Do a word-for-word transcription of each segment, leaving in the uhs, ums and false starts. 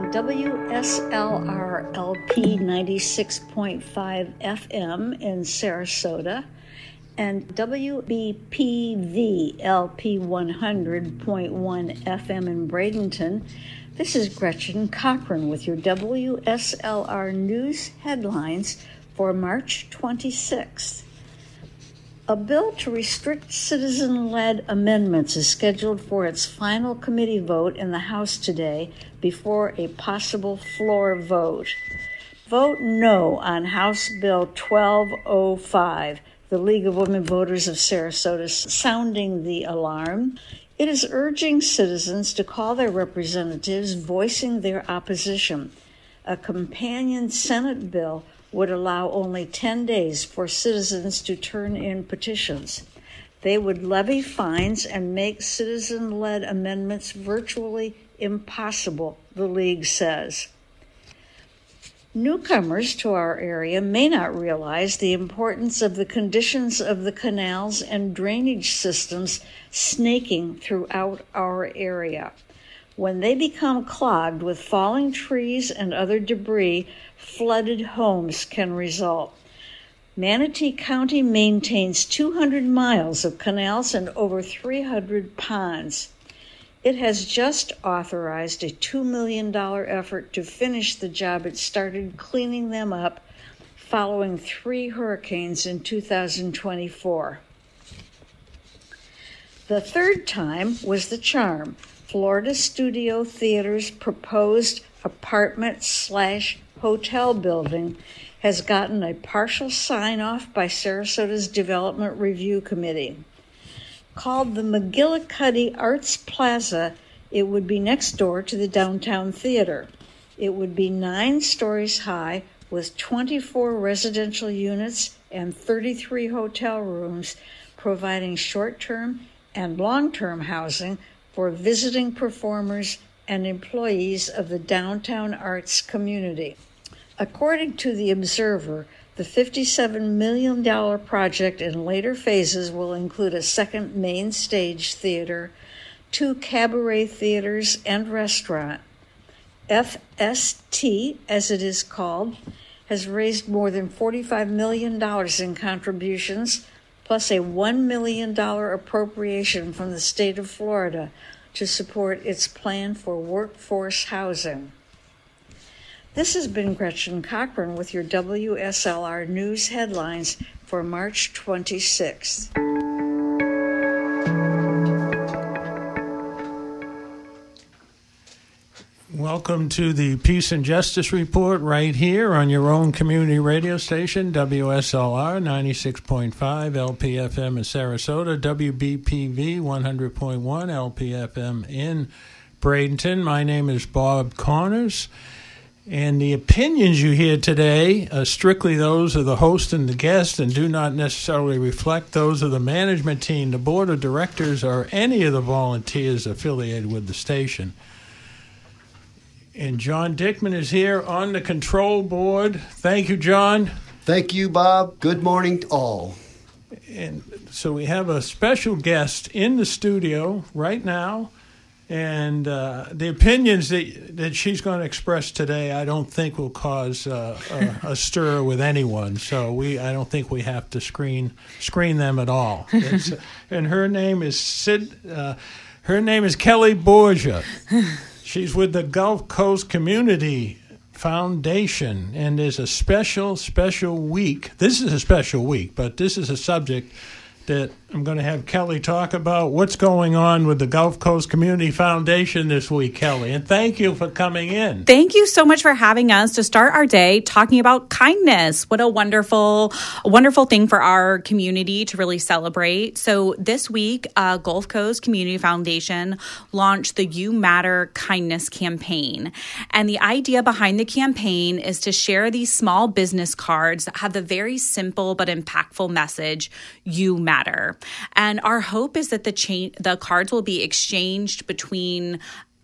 on W S L R L P ninety-six point five F M in Sarasota and W B P V L P one hundred point one F M in Bradenton. This is Gretchen Cochran with your W S L R News headlines for March twenty-sixth. A bill to restrict citizen-led amendments is scheduled for its final committee vote in the House today before a possible floor vote. Vote no on House Bill twelve oh five, the League of Women Voters of Sarasota sounding the alarm. It is urging citizens to call their representatives, voicing their opposition. A companion Senate bill would allow only ten days for citizens to turn in petitions. They would levy fines and make citizen-led amendments virtually impossible, the League says. Newcomers to our area may not realize the importance of the conditions of the canals and drainage systems snaking throughout our area. When they become clogged with falling trees and other debris, flooded homes can result. Manatee County maintains two hundred miles of canals and over three hundred ponds. It has just authorized a two million dollars effort to finish the job it started cleaning them up following three hurricanes in two thousand twenty-four. The third time was the charm. Florida Studio Theater's proposed apartment slash hotel building has gotten a partial sign-off by Sarasota's Development Review Committee. Called the McGillicuddy Arts Plaza, it would be next door to the Downtown Theater. It would be nine stories high with twenty-four residential units and thirty-three hotel rooms, providing short-term and long-term housing for visiting performers and employees of the downtown arts community. According to the Observer, the fifty-seven million dollars project in later phases will include a second main stage theater, two cabaret theaters and restaurant. F S T, as it is called, has raised more than forty-five million dollars in contributions, plus a one million dollars appropriation from the state of Florida to support its plan for workforce housing. This has been Gretchen Cochran with your W S L R News headlines for March twenty-sixth. Welcome to the Peace and Justice Report right here on your own community radio station, W S L R ninety-six point five L P F M in Sarasota, W B P V one hundred point one L P F M in Bradenton. My name is Bob Connors, and the opinions you hear today are strictly those of the host and the guest and do not necessarily reflect those of the management team, the board of directors, or any of the volunteers affiliated with the station. And John Dickman is here on the control board. Thank you, John. Thank you, Bob. Good morning to all. And so we have a special guest in the studio right now. And uh, the opinions that, that she's going to express today, I don't think will cause uh, a, a stir with anyone. So we, I don't think we have to screen screen them at all. It's, and her name is Sid. Uh, her name is Kelly Borgia. She's with the Gulf Coast Community Foundation, and there's a special, special week. This is a special week, but this is a subject that I'm going to have Kelly talk about. What's going on with the Gulf Coast Community Foundation this week, Kelly? And thank you for coming in. Thank you so much for having us to start our day talking about kindness. What a wonderful, wonderful thing for our community to really celebrate. So this week, uh, Gulf Coast Community Foundation launched the You Matter Kindness campaign. And the idea behind the campaign is to share these small business cards that have the very simple but impactful message, You Matter. And our hope is that the cha- the cards will be exchanged between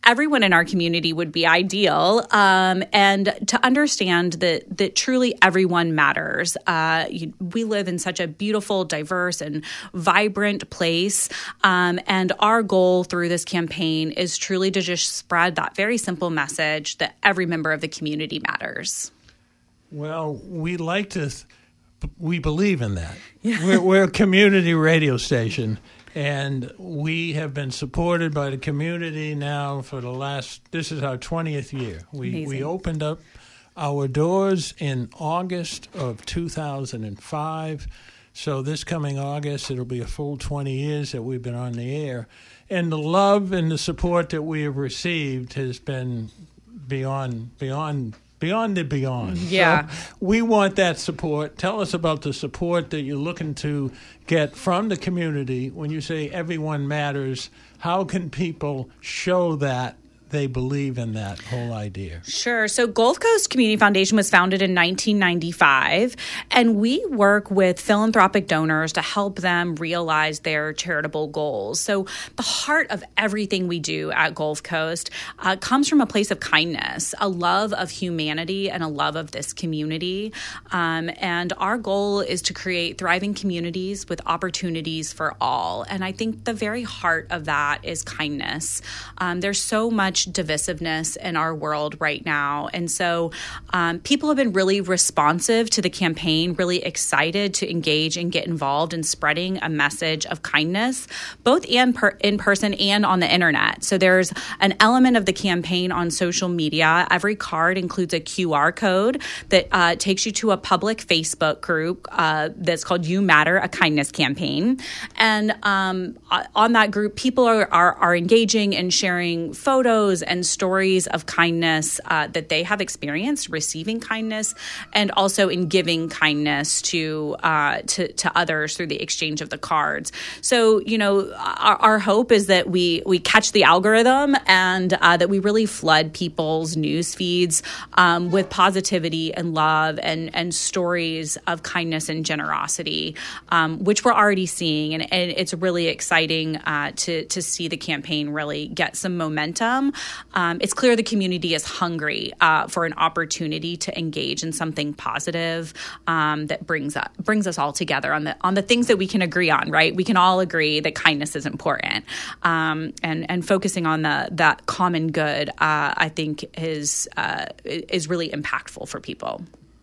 everyone in our community would be ideal, um, and to understand that that truly everyone matters. Uh, you, we live in such a beautiful, diverse, and vibrant place, um, and our goal through this campaign is truly to just spread that very simple message that every member of the community matters. Well, we like to, th- we believe in that. Yeah. We're, we're a community radio station, and we have been supported by the community now for the last, this is our twentieth year. We Amazing. we opened up our doors in August of two thousand five. So this coming August, it'll be a full twenty years that we've been on the air. And the love and the support that we have received has been beyond, beyond, beyond the beyond. Yeah. So we want that support. Tell us about the support that you're looking to get from the community. When you say everyone matters, how can people show that they believe in that whole idea? Sure. So Gulf Coast Community Foundation was founded in nineteen ninety-five, and we work with philanthropic donors to help them realize their charitable goals. So the heart of everything we do at Gulf Coast uh, comes from a place of kindness, a love of humanity, and a love of this community. Um, and our goal is to create thriving communities with opportunities for all. And I think the very heart of that is kindness. Um, there's so much divisiveness in our world right now. And so um, people have been really responsive to the campaign, really excited to engage and get involved in spreading a message of kindness, both in, per- in person and on the internet. So there's an element of the campaign on social media. Every card includes a Q R code that uh, takes you to a public Facebook group uh, that's called You Matter, a kindness campaign. And um, on that group, people are, are, are engaging and sharing photos and stories of kindness uh, that they have experienced, receiving kindness, and also in giving kindness to uh, to, to others through the exchange of the cards. So, you know, our, our hope is that we we catch the algorithm and uh, that we really flood people's news feeds um, with positivity and love and and stories of kindness and generosity, um, which we're already seeing, and, and it's really exciting uh, to to see the campaign really get some momentum. Um, it's clear the community is hungry uh, for an opportunity to engage in something positive um, that brings up, brings us all together on the on the things that we can agree on. Right, we can all agree that kindness is important, um, and and focusing on the that common good, uh, I think is uh, is really impactful for people.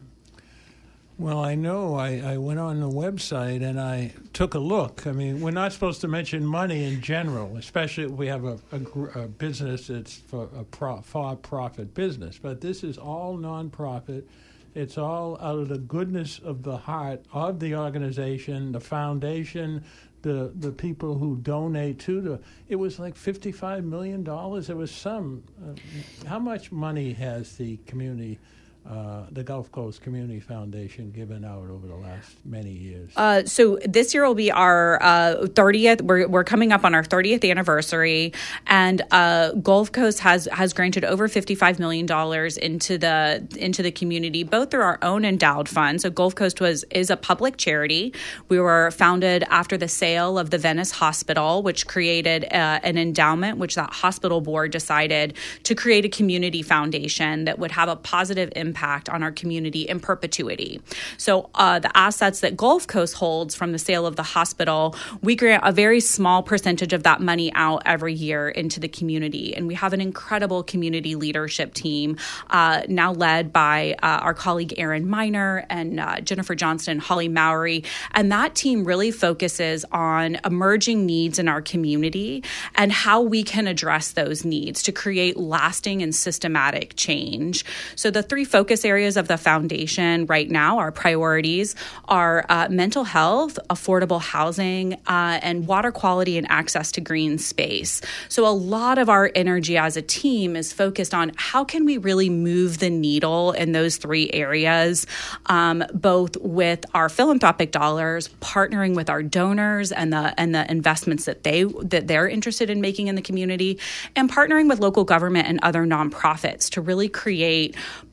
Well, I know I, I went on the website and I took a look. I mean, we're not supposed to mention money in general, especially if we have a, a, a business that's for a pro, for-profit business. But this is all nonprofit. It's all out of the goodness of the heart of the organization, the foundation, the the people who donate to the. It was like fifty-five million dollars. There was some. Uh, how much money has the community Uh, the Gulf Coast Community Foundation given out over the last many years? Uh, so this year will be our uh, thirtieth. We're we're coming up on our thirtieth anniversary, and uh, Gulf Coast has has granted over fifty-five million dollars into the into the community, both through our own endowed fund. So Gulf Coast was is a public charity. We were founded after the sale of the Venice Hospital, which created uh, an endowment, which that hospital board decided to create a community foundation that would have a positive impact impact on our community in perpetuity. So uh, the assets that Gulf Coast holds from the sale of the hospital, we grant a very small percentage of that money out every year into the community. And we have an incredible community leadership team uh, now led by uh, our colleague Erin Miner and uh, Jennifer Johnston and Holly Mowry. And that team really focuses on emerging needs in our community and how we can address those needs to create lasting and systematic change. So the three focus Focus areas of the foundation right now, our priorities are uh, mental health, affordable housing, uh, and water quality and access to green space. So a lot of our energy as a team is focused on how can we really move the needle in those three areas, um, both with our philanthropic dollars, partnering with our donors and the and the investments that they that they're interested in making in the community, and partnering with local government and other nonprofits to really create programs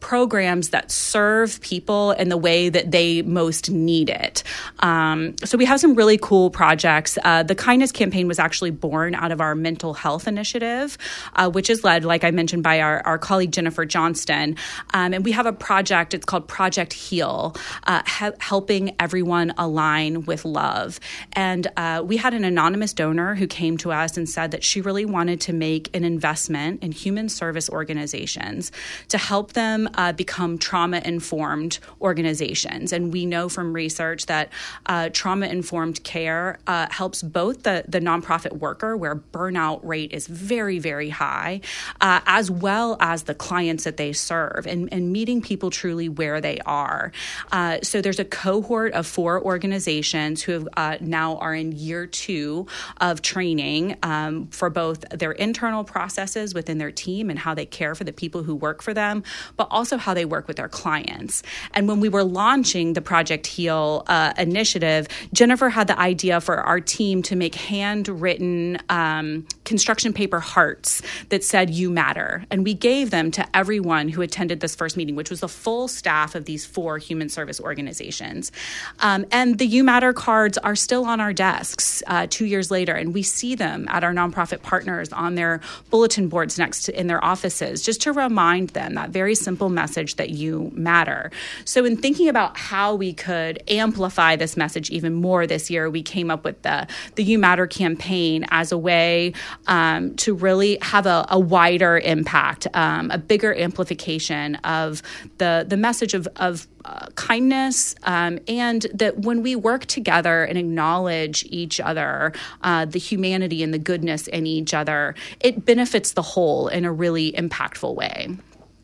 programs that serve people in the way that they most need it. Um, so we have some really cool projects. Uh, the Kindness Campaign was actually born out of our mental health initiative, uh, which is led, like I mentioned, by our, our colleague Jennifer Johnston. Um, and we have a project, it's called Project Heal, uh, he- helping everyone align with love. And uh, we had an anonymous donor who came to us and said that she really wanted to make an investment in human service organizations to help them uh, become trauma-informed organizations. And we know from research that uh, trauma-informed care uh, helps both the, the nonprofit worker, where burnout rate is very, very high, uh, as well as the clients that they serve, and, and meeting people truly where they are. Uh, so there's a cohort of four organizations who have, uh, now are in year two of training um, for both their internal processes within their team and how they care for the people who work for them, but also how they work with their clients. And when we were launching the Project Heal uh, initiative, Jennifer had the idea for our team to make handwritten um, construction paper hearts that said, "You matter." And we gave them to everyone who attended this first meeting, which was the full staff of these four human service organizations. Um, and the You Matter cards are still on our desks uh, two years later, and we see them at our nonprofit partners on their bulletin boards next to in their offices, just to remind them that very simple message that you matter. So in thinking about how we could amplify this message even more this year, we came up with the, the You Matter campaign as a way um, to really have a, a wider impact, um, a bigger amplification of the, the message of, of Uh, kindness, um, and that when we work together and acknowledge each other, uh, the humanity and the goodness in each other, it benefits the whole in a really impactful way.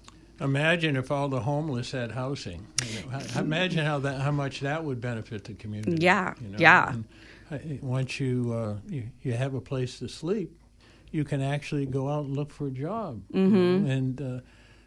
Imagine if all the homeless had housing. You know, how, imagine how that how much that would benefit the community. Yeah, you know? yeah. And uh, once you, uh, you you have a place to sleep, you can actually go out and look for a job. Mm-hmm. You know? And uh,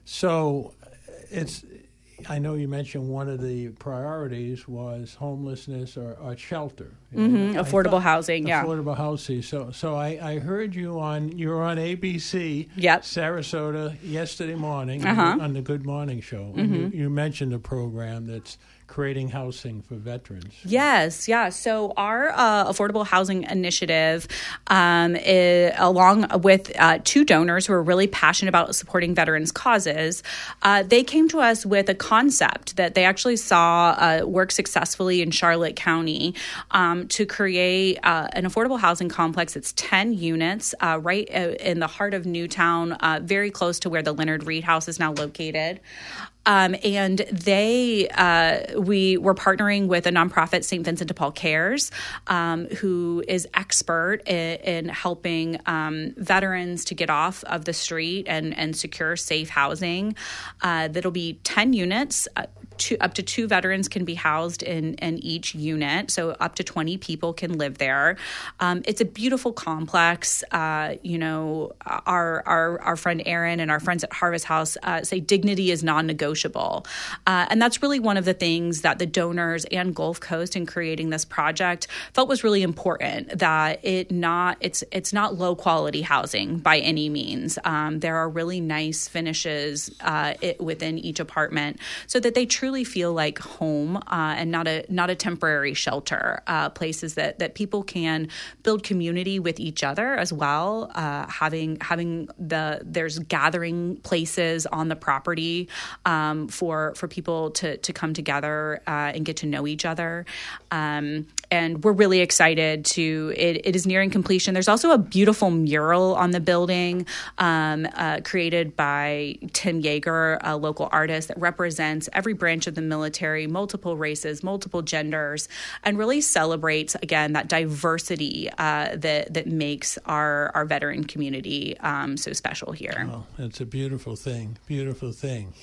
so it's. I know you mentioned one of the priorities was homelessness or, or shelter. Mm-hmm. Affordable thought, housing, yeah. Affordable housing. So so I, I heard you on, you were on A B C, yep. Sarasota, yesterday morning uh-huh. on the Good Morning Show. Mm-hmm. And you, you mentioned a program that's creating housing for veterans. Yes, yeah. So our uh, affordable housing initiative, um, is, along with uh, two donors who are really passionate about supporting veterans' causes, uh, they came to us with a concept that they actually saw uh, work successfully in Charlotte County um, to create uh, an affordable housing complex. It's ten units uh, right in the heart of Newtown, uh, very close to where the Leonard Reed House is now located. Um, and they, uh, we were partnering with a nonprofit, Saint Vincent de Paul Cares, um, who is expert in, in helping um, veterans to get off of the street and, and secure safe housing. Uh, that'll be ten units. Uh, Two, up to two veterans can be housed in, in each unit, so up to twenty people can live there. Um, it's a beautiful complex. Uh, you know, our, our our friend Aaron and our friends at Harvest House uh, say dignity is non-negotiable. Uh, and that's really one of the things that the donors and Gulf Coast in creating this project felt was really important, that it not it's it's not low-quality housing by any means. Um, there are really nice finishes uh, it, within each apartment so that they truly feel like home uh, and not a not a temporary shelter, uh, places that, that people can build community with each other as well, uh, having having the there's gathering places on the property um, for for people to, to come together uh, and get to know each other. Um, and we're really excited to, it, it is nearing completion. There's also a beautiful mural on the building um, uh, created by Tim Yeager, a local artist, that represents every branch of the military, multiple races, multiple genders, and really celebrates, again, that diversity uh, that that makes our, our veteran community um, so special here. Oh, it's a beautiful thing, beautiful thing.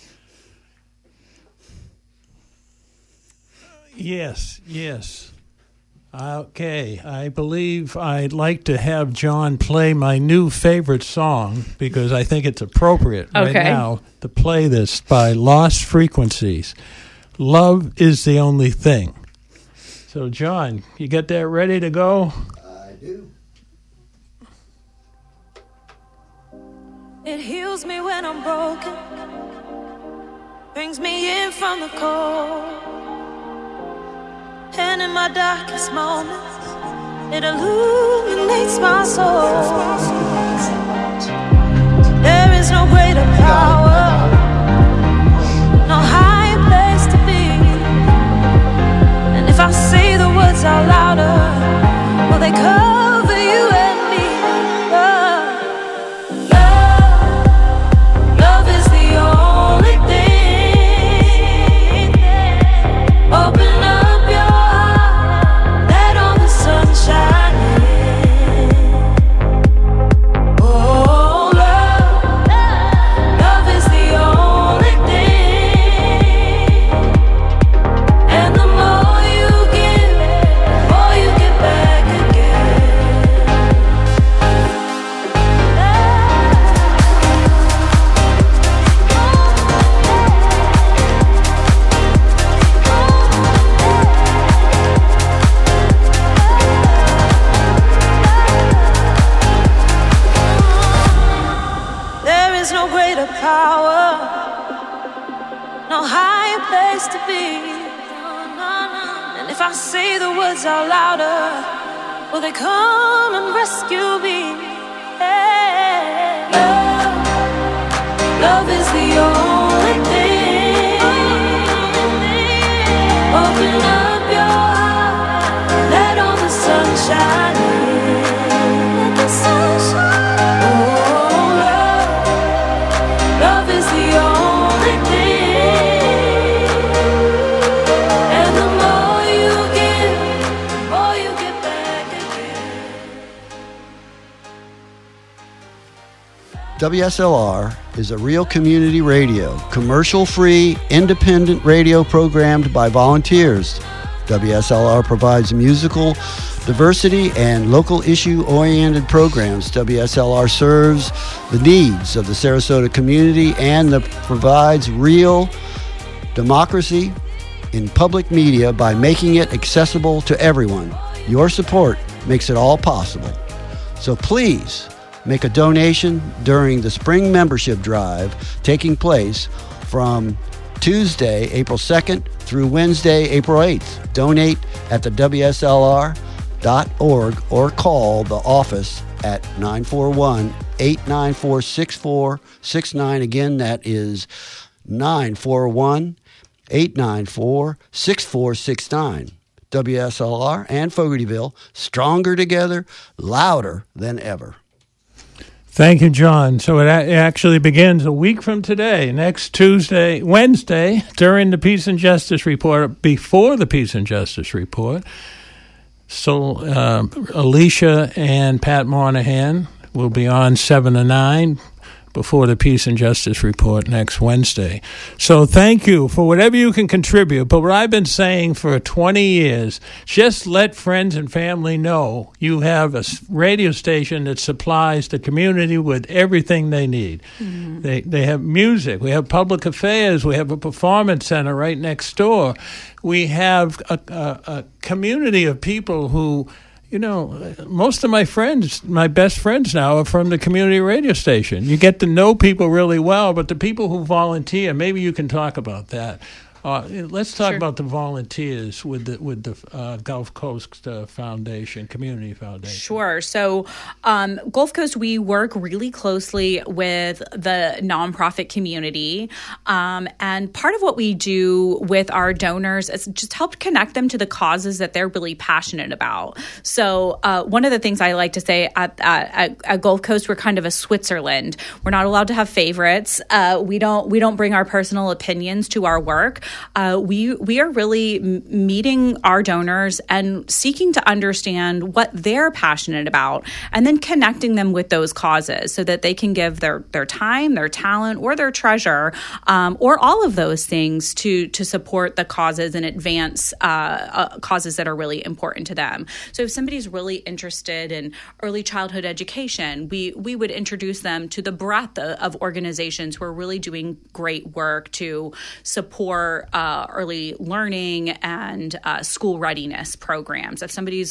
Yes, yes. Okay, I believe I'd like to have John play my new favorite song because I think it's appropriate right okay. now to play this by Lost Frequencies. Love is the only thing. So, John, you get that ready to go? I do. It heals me when I'm broken, brings brings me in from the cold. And in my darkest moments, it illuminates my soul. There is no greater power, no higher place to be. And if I say the words out louder, will they cover you and me? Love, love, love is the only thing. Open up your heart, let all the sun shine in. Oh, love, love is the only thing. And the more you give, the more you get back again. There is no greater power, no higher place to be. And if I say the words out louder, will they come and rescue me? Hey. Love, love is the only thing. Open up your heart, let all the sun shine in. Let the sun shine. Oh, love, love is the only thing. And the more you give, the more you get back again. W S L R is a real community radio, commercial-free, independent radio programmed by volunteers. W S L R provides musical diversity and local issue-oriented programs. W S L R serves the needs of the Sarasota community and the, provides real democracy in public media by making it accessible to everyone. Your support makes it all possible. So please make a donation during the spring membership drive taking place from Tuesday, April second through Wednesday, April eighth. Donate at the W S L R dot org or call the office at nine four one, eight nine four, six four six nine. Again, that is nine four one, eight nine four, six four six nine. W S L R and Fogartyville, stronger together, louder than ever. Thank you, John. So it, a- it actually begins a week from today, next Tuesday, Wednesday, during the Peace and Justice Report, before the Peace and Justice Report. So uh, Alicia and Pat Monahan will be on seven to nine before the Peace and Justice Report next Wednesday. So thank you for whatever you can contribute. But what I've been saying for twenty years, just let friends and family know you have a s- radio station that supplies the community with everything they need. Mm-hmm. They they have music. We have public affairs. We have a performance center right next door. We have a, a, a community of people who, you know, most of my friends, my best friends now, are from the community radio station. You get to know people really well, but the people who volunteer, maybe you can talk about that. Uh, let's talk Sure. about the volunteers with the with the uh, Gulf Coast uh, Foundation, Community Foundation. Sure. So, um, Gulf Coast, we work really closely with the nonprofit community. Um, and part of what we do with our donors is just help connect them to the causes that they're really passionate about. So, uh, one of the things I like to say at, at, at Gulf Coast, we're kind of a Switzerland. We're not allowed to have favorites. Uh, we don't we don't bring our personal opinions to our work. Uh, we we are really m- meeting our donors and seeking to understand what they're passionate about, and then connecting them with those causes so that they can give their their time, their talent, or their treasure, um, or all of those things to to support the causes and advance uh, uh, causes that are really important to them. So if somebody's really interested in early childhood education, we we would introduce them to the breadth of, of organizations who are really doing great work to support Uh, early learning and uh, school readiness programs. If somebody's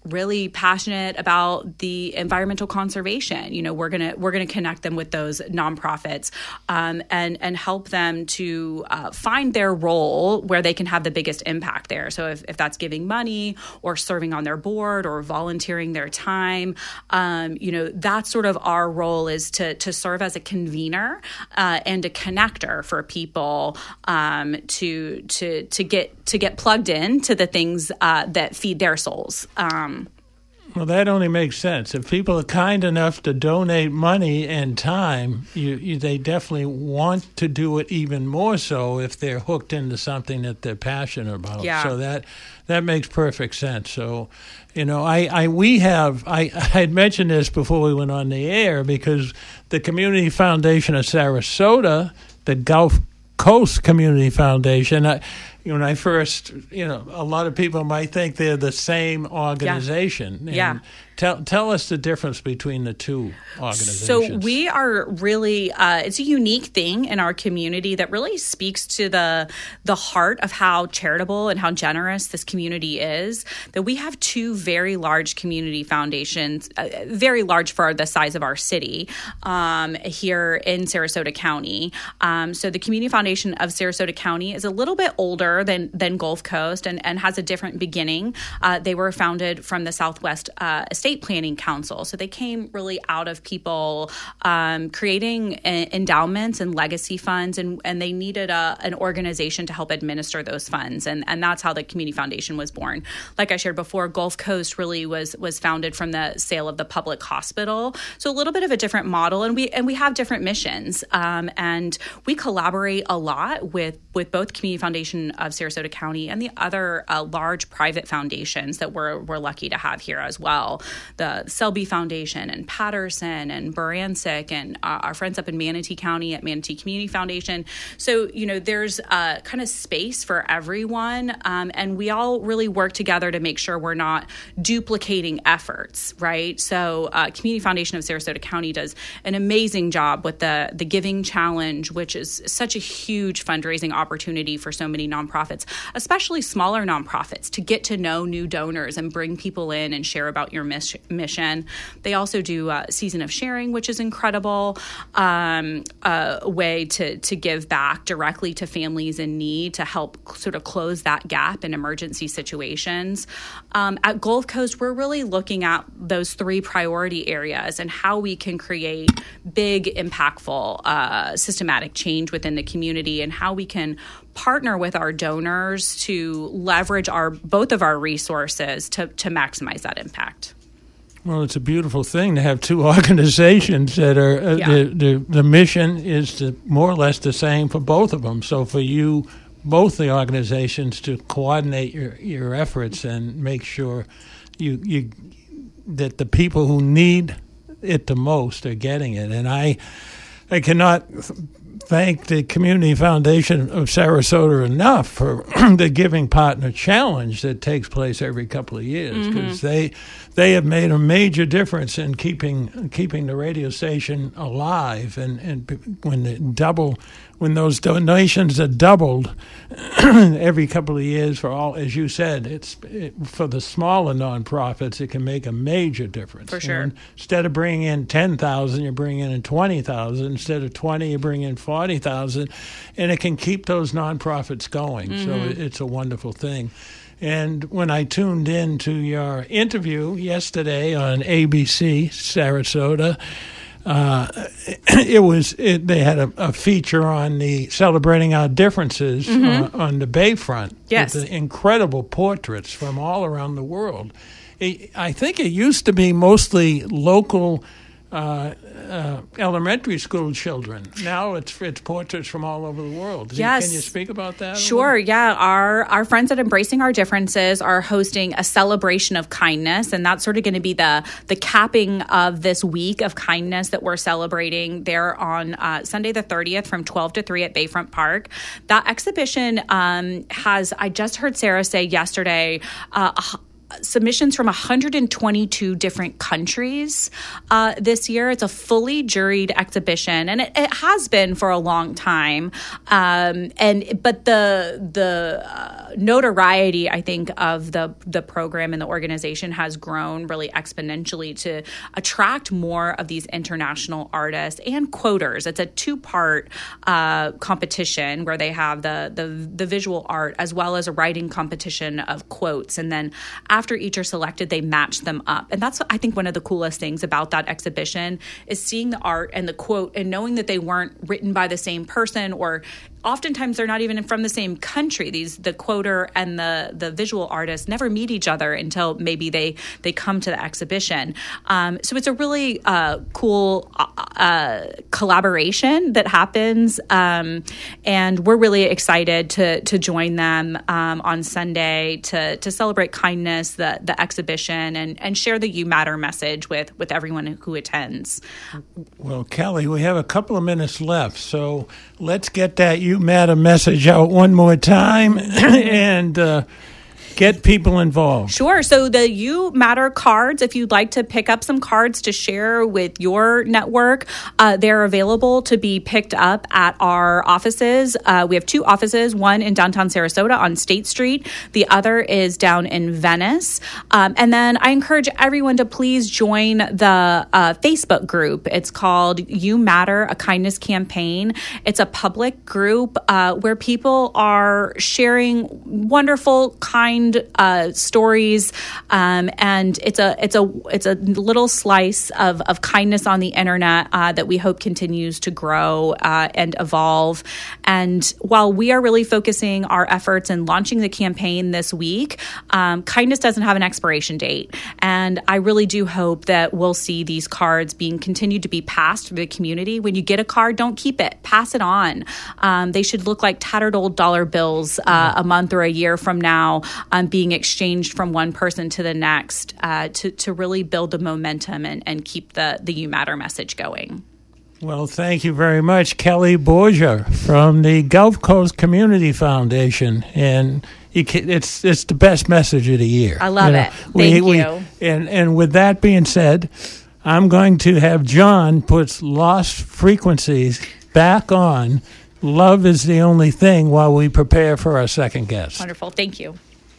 really passionate about the environmental conservation. You know, we're gonna we're gonna connect them with those nonprofits um, and and help them to uh, find their role where they can have the biggest impact there. So if, if that's giving money or serving on their board or volunteering their time, um, you know, that's sort of our role, is to to serve as a convener uh, and a connector for people um, to to to get to get plugged in to the things uh, that feed their souls. Um, Well, that only makes sense. If people are kind enough to donate money and time, you, you, they definitely want to do it even more so if they're hooked into something that they're passionate about. Yeah. So that that makes perfect sense. So, you know, I, I we have I, I had mentioned this before we went on the air, because the Community Foundation of Sarasota, the Gulf Coast Community Foundation, I, when I first, you know, a lot of people might think they're the same organization. Yeah. And yeah. Tell tell us the difference between the two organizations. So we are really, uh, it's a unique thing in our community that really speaks to the the heart of how charitable and how generous this community is, that we have two very large community foundations, uh, very large for the size of our city, um, here in Sarasota County. Um, so the Community Foundation of Sarasota County is a little bit older than, than Gulf Coast and, and has a different beginning. Uh, they were founded from the Southwest uh, Estate Planning Council. So they came really out of people um, creating a- endowments and legacy funds, and, and they needed a, an organization to help administer those funds. And, and that's how the Community Foundation was born. Like I shared before, Gulf Coast really was was founded from the sale of the public hospital. So a little bit of a different model, and we and we have different missions. Um, and we collaborate a lot with, with both Community Foundation of Sarasota County and the other uh, large private foundations that we're, we're lucky to have here as well. The Selby Foundation and Patterson and Baransik and uh, our friends up in Manatee County at Manatee Community Foundation. So, you know, there's uh, kind of space for everyone. Um, and we all really work together to make sure we're not duplicating efforts, right? So uh, Community Foundation of Sarasota County does an amazing job with the, the Giving Challenge, which is such a huge fundraising opportunity for so many nonprofits, especially smaller nonprofits, to get to know new donors and bring people in and share about your mission. mission. They also do a Season of Sharing, which is incredible, um, a way to, to give back directly to families in need to help sort of close that gap in emergency situations. Um, at Gulf Coast, we're really looking at those three priority areas and how we can create big, impactful, uh, systematic change within the community, and how we can partner with our donors to leverage our both of our resources to, to maximize that impact. Well, it's a beautiful thing to have two organizations that are uh, Yeah. the, the the mission is to more or less the same for both of them. So for you, both the organizations, to coordinate your, your efforts and make sure you you that the people who need it the most are getting it. And I I cannot thank the Community Foundation of Sarasota enough for the Giving Partner Challenge that takes place every couple of years, because mm-hmm. they they have made a major difference in keeping keeping the radio station alive. And, and when it double when those donations are doubled every couple of years for all, as you said, it's it, for the smaller nonprofits, it can make a major difference. For sure. And instead of bringing in ten thousand, you bring in twenty thousand. Instead of twenty, you bring in forty thousand, and it can keep those nonprofits going. Mm-hmm. So it, it's a wonderful thing. And when I tuned in to your interview yesterday on A B C Sarasota, uh, it was it, they had a, a feature on the celebrating our differences mm-hmm. uh, on the Bayfront. Yes, with the incredible portraits from all around the world. It, I think it used to be mostly local uh, uh, elementary school children. Now it's it's portraits from all over the world. Yes. Can you speak about that? Sure, yeah. Our our friends at Embracing Our Differences are hosting a celebration of kindness, and that's sort of going to be the the capping of this week of kindness that we're celebrating there on uh, Sunday the thirtieth from twelve to three at Bayfront Park. That exhibition um, has, I just heard Sarah say yesterday, uh, submissions from one hundred twenty-two different countries uh, this year. It's a fully juried exhibition, and it, it has been for a long time. Um, and but the the uh, notoriety, I think, of the the program and the organization has grown really exponentially to attract more of these international artists and quoters. It's a two-part uh, competition where they have the, the the visual art as well as a writing competition of quotes, and then after each are selected, they match them up. And that's, I think, one of the coolest things about that exhibition is seeing the art and the quote and knowing that they weren't written by the same person, or oftentimes they're not even from the same country. These the quoter and the the visual artist never meet each other until maybe they they come to the exhibition. Um, so it's a really uh, cool uh, collaboration that happens, um, and we're really excited to to join them um, on Sunday to to celebrate kindness, the the exhibition, and and share the You Matter message with with everyone who attends. Well, Kelly, we have a couple of minutes left, so let's get that You Matter message out one more time and uh, get people involved. Sure. So the You Matter cards, if you'd like to pick up some cards to share with your network, uh, they're available to be picked up at our offices. Uh, we have two offices, one in downtown Sarasota on State Street. The other is down in Venice. Um, and then I encourage everyone to please join the uh, Facebook group. It's called You Matter, a Kindness Campaign. It's a public group uh, where people are sharing wonderful, kind Uh, stories, um, and it's a it's a it's a little slice of of kindness on the internet uh, that we hope continues to grow uh, and evolve. And while we are really focusing our efforts and launching the campaign this week, um, kindness doesn't have an expiration date, and I really do hope that we'll see these cards being continued to be passed through the community. When you get a card, don't keep it; pass it on. Um, they should look like tattered old dollar bills uh, a month or a year from now. Um, being exchanged from one person to the next uh, to, to really build the momentum and, and keep the, the You Matter message going. Well, thank you very much, Kelly Borgia from the Gulf Coast Community Foundation. And you can, it's it's the best message of the year. I love you know, it. Thank we, you. We, and, and with that being said, I'm going to have John put Lost Frequencies back on. Love is the only thing while we prepare for our second guest. Wonderful. Thank you.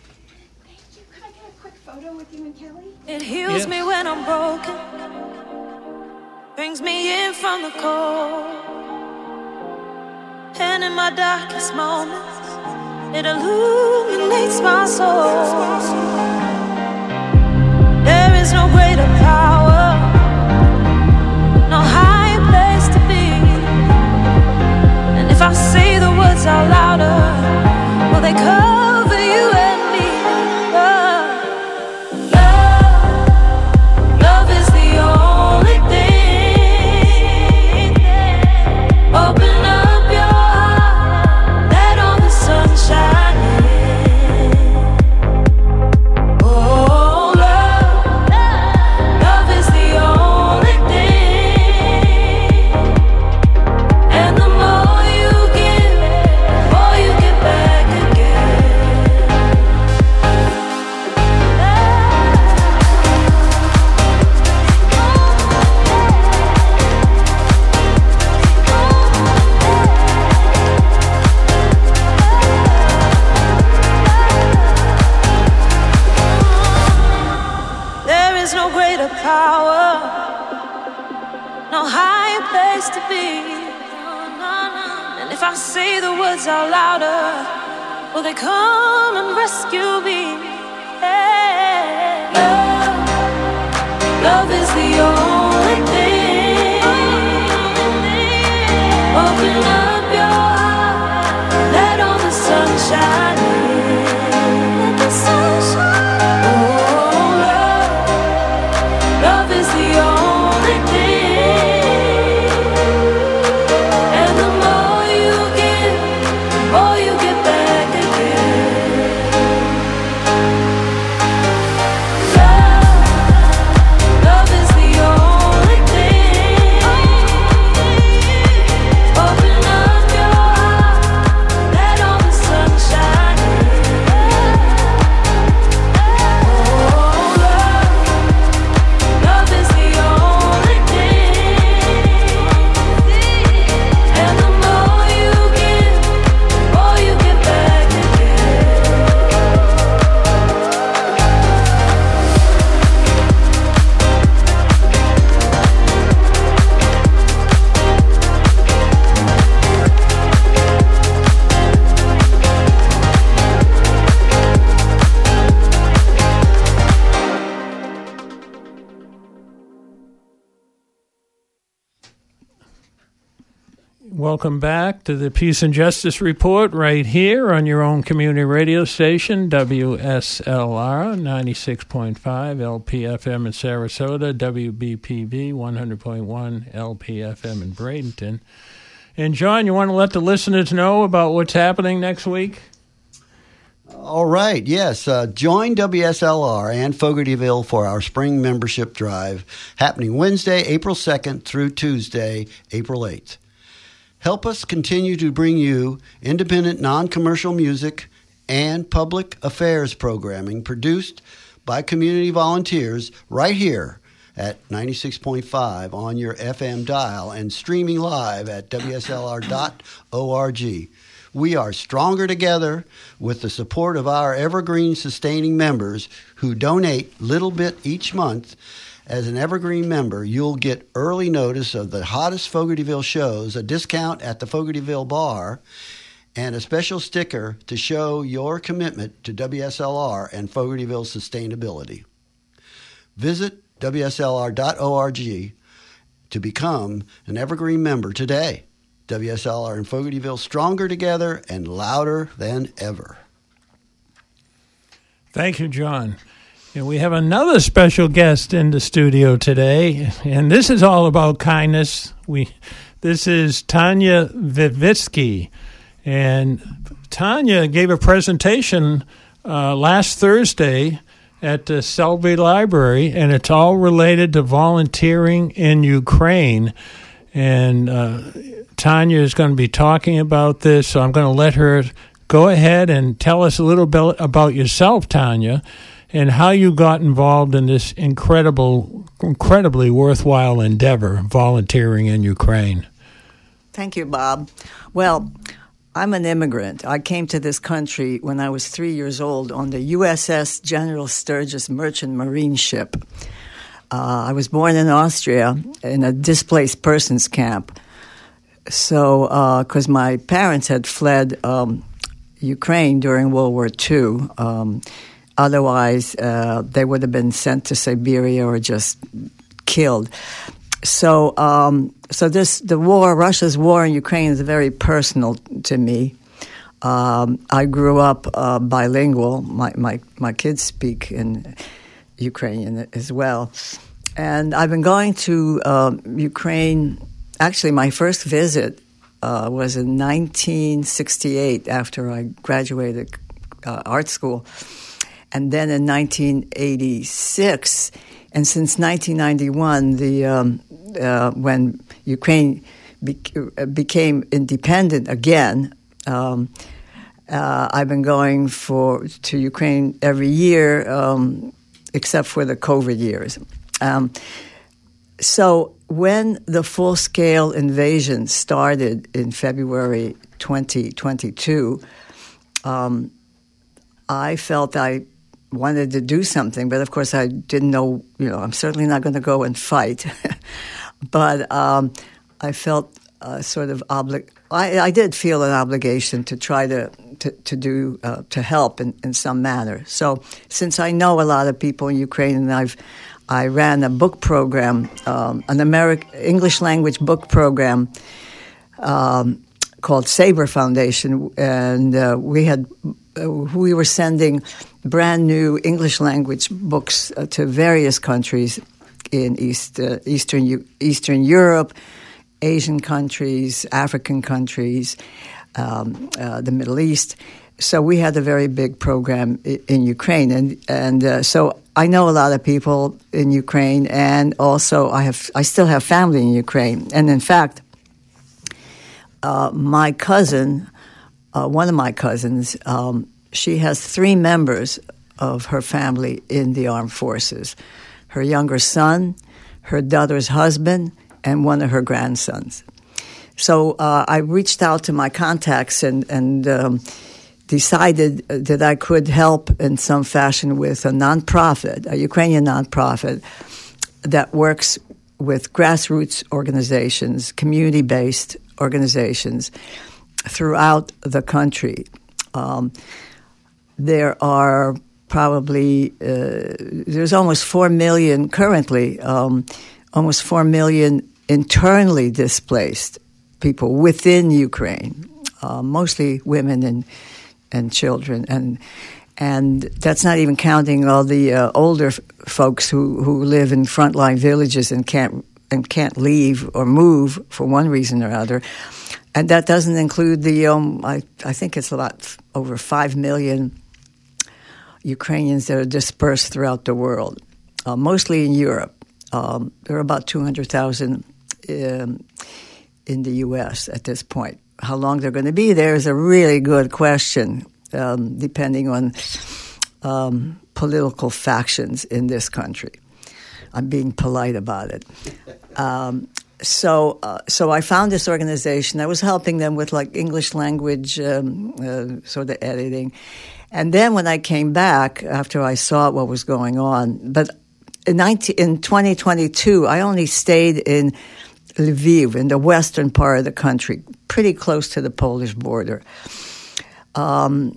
It heals Yeah. me when I'm broken, brings me in from the cold, and in my darkest moments, it illuminates my soul. There is no greater power, no higher place to be, and if I say the words out louder, will they cover you and me? Oh. Open up your heart, let all the sun shine in. Oh, love, love is the only thing. And the more you give, the more you get back again. There is no greater power, no higher place to be. And if I say the words out louder, will they come and rescue me? Yeah. Love, love is the only thing. Open up your heart, let all the sun shine in. Let the sun shine in. Oh, love, love is the only thing. And the more you give, the more you get back again. Love, love is the only thing. Open up your heart, let all the sun shine. Welcome back to the Peace and Justice Report right here on your own community radio station, W S L R ninety-six point five L P F M in Sarasota, W B P V one hundred point one L P F M in Bradenton. And John, you want to let the listeners know about what's happening next week? All right, yes. Uh, join W S L R and Fogartyville for our spring membership drive happening Wednesday, April second through Tuesday, April eighth. Help us continue to bring you independent, non-commercial music and public affairs programming produced by community volunteers right here at ninety-six point five on your F M dial and streaming live at W S L R dot org. We are stronger together with the support of our Evergreen sustaining members who donate little bit each month. As an Evergreen member, you'll get early notice of the hottest Fogartyville shows, a discount at the Fogartyville bar, and a special sticker to show your commitment to W S L R and Fogartyville sustainability. Visit W S L R dot org to become an Evergreen member today. W S L R and Fogartyville stronger together and louder than ever. Thank you, John. And we have another special guest in the studio today, and this is all about kindness. We, this is Tanya Vivitsky, and Tanya gave a presentation uh, last Thursday at the Selby Library, and it's all related to volunteering in Ukraine. And uh, Tanya is going to be talking about this, so I'm going to let her go ahead and tell us a little bit about yourself, Tanya, and how you got involved in this incredible, incredibly worthwhile endeavor, volunteering in Ukraine. Thank you, Bob. Well, I'm an immigrant. I came to this country when I was three years old on the U S S General Sturgis merchant marine ship. Uh, I was born in Austria in a displaced persons camp. So, because uh, my parents had fled um, Ukraine during World War Two, um, otherwise uh, they would have been sent to Siberia or just killed. So, um, so this the war, Russia's war in Ukraine, is very personal to me. Um, I grew up uh, bilingual. My, my my kids speak in Ukrainian as well, and I've been going to uh, Ukraine. Actually, my first visit uh, was in nineteen sixty-eight after I graduated uh, art school, and then in nineteen eighty-six, and since nineteen ninety-one, the um, uh, when Ukraine be- became independent again, um, uh, I've been going for to Ukraine every year, um, except for the COVID years. Um, so when the full-scale invasion started in February twenty twenty-two, um, I felt I wanted to do something, but of course I didn't know, you know, I'm certainly not going to go and fight. But um, I felt uh, sort of obli- I, I did feel an obligation to try to to, to do uh, to help in, in some manner. So since I know a lot of people in Ukraine, and I've I ran a book program, um, an American English language book program um, called Sabre Foundation, and uh, we had uh, we were sending brand new English language books uh, to various countries in East uh, Eastern Eastern Europe, Asian countries, African countries, um, uh, the Middle East. So we had a very big program in, in Ukraine, and and uh, so I know a lot of people in Ukraine, and also I have I still have family in Ukraine, and in fact, uh, my cousin, uh, one of my cousins, um, she has three members of her family in the armed forces: her younger son, her daughter's husband, and one of her grandsons. So uh, I reached out to my contacts and and. Um, decided that I could help in some fashion with a nonprofit, a Ukrainian nonprofit that works with grassroots organizations, community-based organizations throughout the country. Um, there are probably, uh, there's almost four million currently, um, almost four million internally displaced people within Ukraine, uh, mostly women and and children, and and that's not even counting all the uh, older f- folks who, who live in frontline villages and can't and can't leave or move for one reason or other. And that doesn't include the um, I I think it's about f- over five million Ukrainians that are dispersed throughout the world, uh, mostly in Europe. Um, there are about two hundred thousand um, in the U S at this point. How long they're going to be there is a really good question, um, depending on um, political factions in this country. I'm being polite about it. Um, so, uh, so I found this organization. I was helping them with like English language um, uh, sort of editing. And then when I came back after I saw what was going on, but in, nineteen, in twenty twenty-two, I only stayed in Lviv, in the western part of the country, pretty close to the Polish border. Um,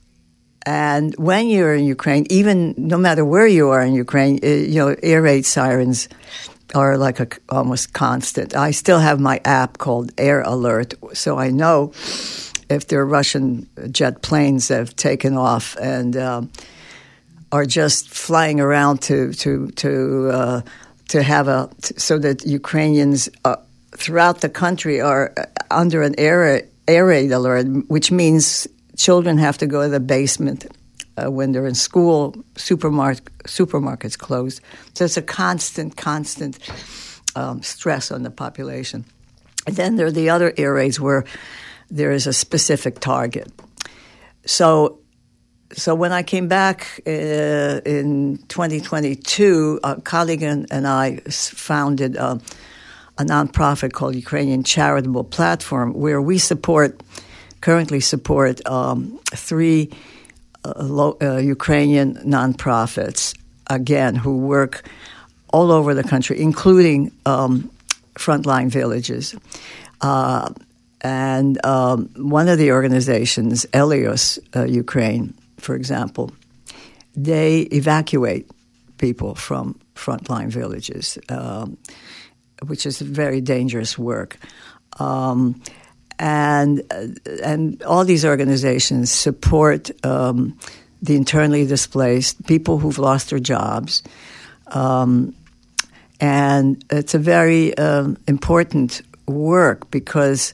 and when you're in Ukraine, even no matter where you are in Ukraine, you know, air raid sirens are like a, almost constant. I still have my app called Air Alert, so I know if there are Russian jet planes that have taken off and um, are just flying around to to to uh, to have a so that Ukrainians uh, throughout the country are under an air air raid alert, which means children have to go to the basement uh, when they're in school. Supermarket supermarkets closed, so it's a constant, constant um, stress on the population. And then there are the other air raids where there is a specific target. So. So when I came back uh, in twenty twenty-two, a colleague and, and I founded uh, a nonprofit called Ukrainian Charitable Platform, where we support, currently support um, three uh, lo- uh, Ukrainian nonprofits, again, who work all over the country, including um, frontline villages. Uh, and um, one of the organizations, Elios uh, Ukraine, for example, they evacuate people from frontline villages, um, which is very dangerous work. Um, and and all these organizations support um, the internally displaced, people who've lost their jobs. Um, and it's a very um, important work because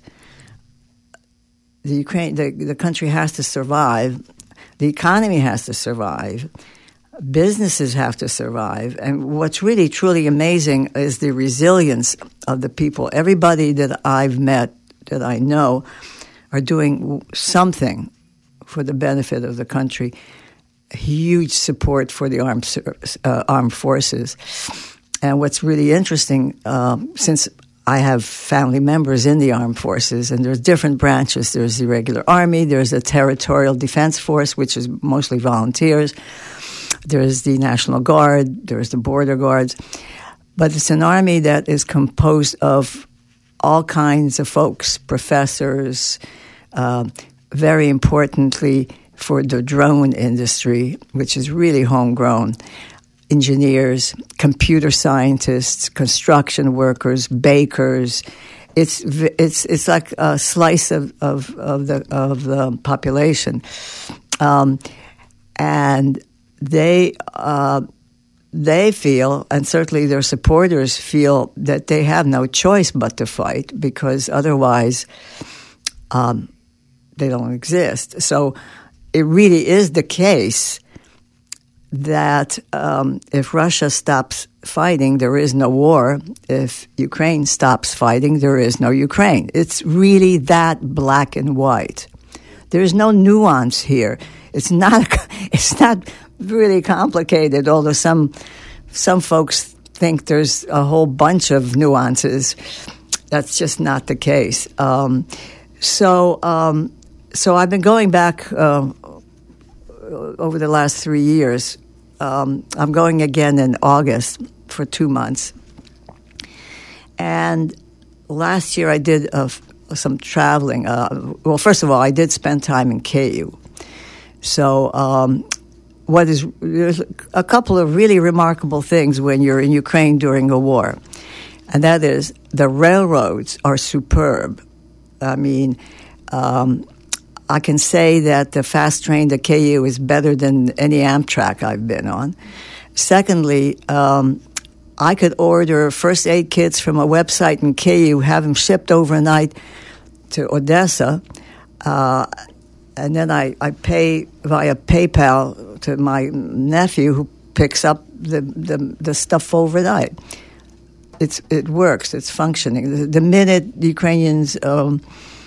the Ukraine, the, the country has to survive. The economy has to survive. Businesses have to survive. And what's really, truly amazing is the resilience of the people. Everybody that I've met, that I know, are doing something for the benefit of the country. Huge support for the armed, uh, armed forces. And what's really interesting, um, since I have family members in the armed forces, and there's different branches. There's the regular army, there's the territorial defense force, which is mostly volunteers. There's the National Guard, there's the border guards. But it's an army that is composed of all kinds of folks, professors, uh, very importantly for the drone industry, which is really homegrown, engineers, computer scientists, construction workers, bakers. It's it's it's like a slice of, of, of the of the population, um, and they uh, they feel, and certainly their supporters feel, that they have no choice but to fight because otherwise um, they don't exist. So it really is the case that um, if Russia stops fighting, there is no war. If Ukraine stops fighting, there is no Ukraine. It's really that black and white. There is no nuance here. It's not. It's not really complicated. Although some some folks think there's a whole bunch of nuances. That's just not the case. Um, so um, so I've been going back Uh, over the last three years. Um, I'm going again in August for two months. And last year I did uh, some traveling. Uh, well, first of all, I did spend time in Kyiv. So um, what is there's a couple of really remarkable things when you're in Ukraine during a war. And that is the railroads are superb. I mean, um, I can say that the fast train to K U is better than any Amtrak I've been on. Secondly, um, I could order first aid kits from a website in K U, have them shipped overnight to Odessa, uh, and then I, I pay via PayPal to my nephew who picks up the, the, the stuff overnight. It's It works. It's functioning. The, the minute the Ukrainians um,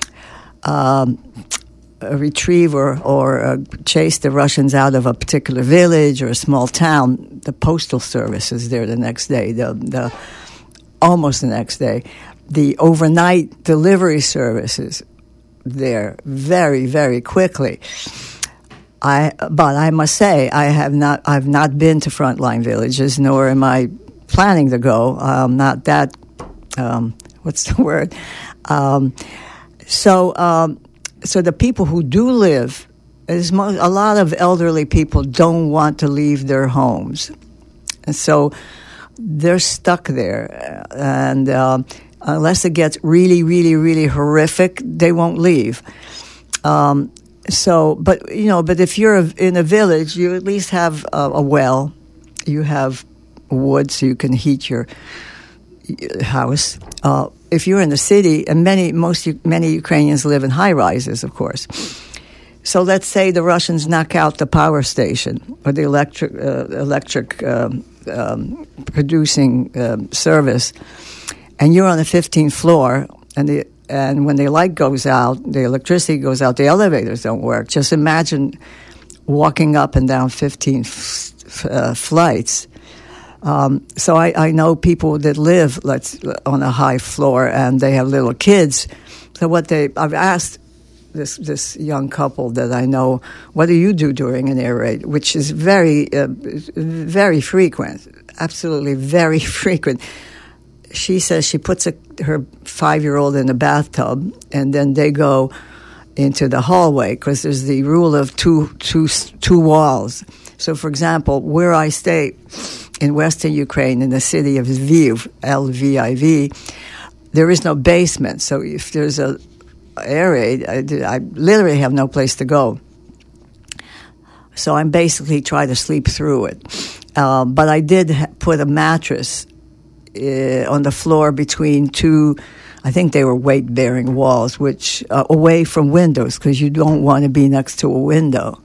um, retrieve or, or uh, chase the Russians out of a particular village or a small town, the postal service is there the next day, the, the almost the next day. The overnight delivery service is there very, very quickly. I, but I must say, I have not. I've not been to frontline villages, nor am I planning to go. I'm not that. Um, what's the word? Um, so, um, so the people who do live, is mo- a lot of elderly people don't want to leave their homes, and so they're stuck there, and. Um, Unless it gets really, really, really horrific, they won't leave. Um, so, but, you know, but if you're in a village, you at least have a, a well. You have wood so you can heat your house. Uh, if you're in the city, and many, most, many Ukrainians live in high rises, of course. So let's say the Russians knock out the power station or the electric, uh, electric um, um, producing um, service. And you're on the fifteenth floor, and the and when the light goes out, the electricity goes out, the elevators don't work. Just imagine walking up and down fifteen f- uh, flights. Um, so I, I know people that live let's on a high floor, and they have little kids. So what they I've asked this this young couple that I know, what do you do during an air raid? Which is very uh, very frequent, absolutely very frequent. She says she puts a, her five-year-old in a bathtub, and then they go into the hallway because there's the rule of two, two, two walls. So, for example, where I stay in Western Ukraine, in the city of Lviv, L V I V, there is no basement. So if there's a air raid, I, I literally have no place to go. So I'm basically trying to sleep through it. Uh, but I did ha- put a mattress Uh, on the floor between two, I think they were weight-bearing walls, which uh, away from windows, because you don't want to be next to a window,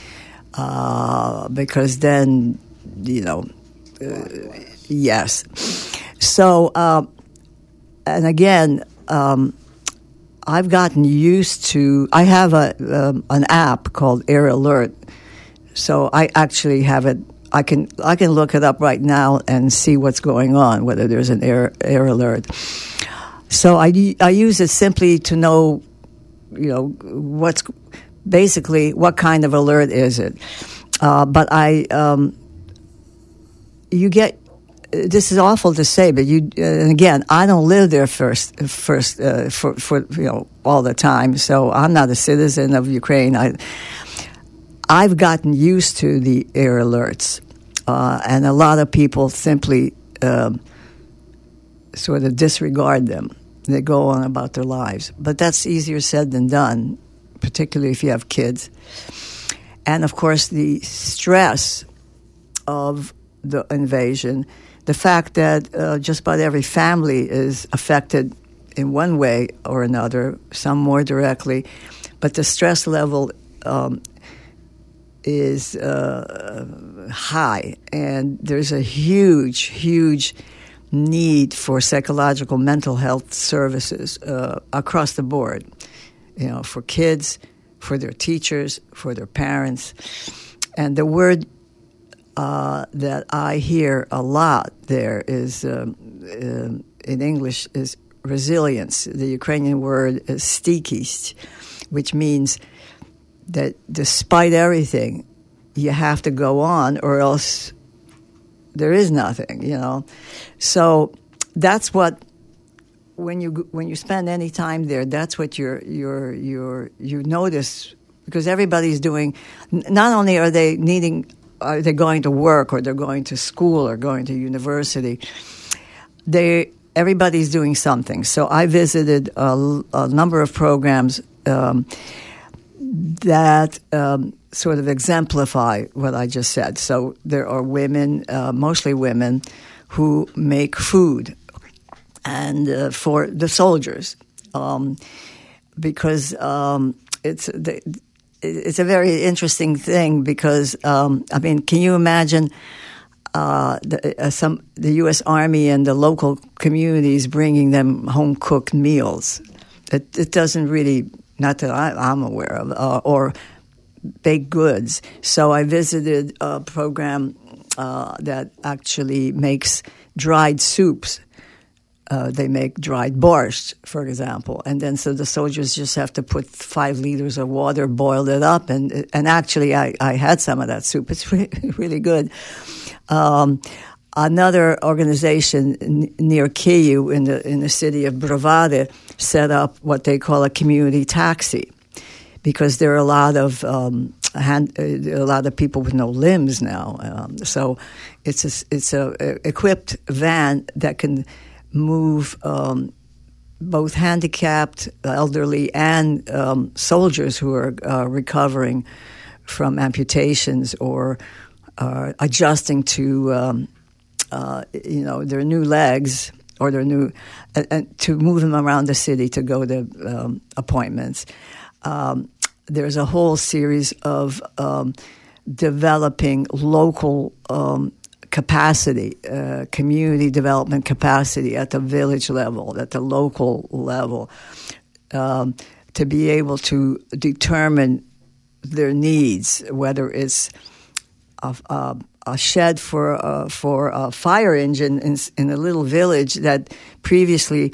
uh, because then, you know, uh, yes. So, uh, and again, um, I've gotten used to. I have a um, an app called Air Alert, so I actually have it. I can I can look it up right now and see what's going on, whether there's an air air alert. So I, I use it simply to know, you know, what's basically what kind of alert is it. Uh, but I, um, you get. This is awful to say, but you and again, I don't live there first first uh, for for you know all the time. So I'm not a citizen of Ukraine. I. I've gotten used to the air alerts, uh, and a lot of people simply um, sort of disregard them. They go on about their lives. But that's easier said than done, particularly if you have kids. And, of course, the stress of the invasion, the fact that uh, just about every family is affected in one way or another, some more directly, but the stress level um is uh, high, and there's a huge, huge need for psychological mental health services uh, across the board, you know, for kids, for their teachers, for their parents. And the word uh, that I hear a lot there is, um, uh, in English, is resilience. The Ukrainian word is stykist, which means that despite everything, you have to go on, or else there is nothing, you know. So that's what, when you when you spend any time there, that's what you're you're you're you notice, because everybody's doing. Not only are they needing, are they going to work, or they're going to school, or going to university, they everybody's doing something. So I visited a, a number of programs um, that um, sort of exemplify what I just said. So there are women, uh, mostly women, who make food and uh, for the soldiers, um, because um, it's the, it's a very interesting thing. Because um, I mean, can you imagine uh, the, uh, some the U S Army and the local communities bringing them home cooked meals? It, it doesn't really, not that I, I'm aware of, uh, or baked goods. So I visited a program uh, that actually makes dried soups. Uh, they make dried borscht, for example, and then so the soldiers just have to put five liters of water, boil it up, and and actually I, I had some of that soup. It's really, really good. Um, another organization n- near Kyiv in the in the city of Brovary set up what they call a community taxi, because there are a lot of um, hand, uh, a lot of people with no limbs now. Um, so it's a, it's a, a equipped van that can move um, both handicapped, elderly, and um, soldiers who are uh, recovering from amputations or uh, adjusting to, um, uh, you know, their new legs or their new, uh, and to move them around the city to go to um, appointments. Um, there's a whole series of um, developing local um, capacity, uh, community development capacity at the village level, at the local level, um, to be able to determine their needs, whether it's a, a, a shed for a, for a fire engine in, in a little village that previously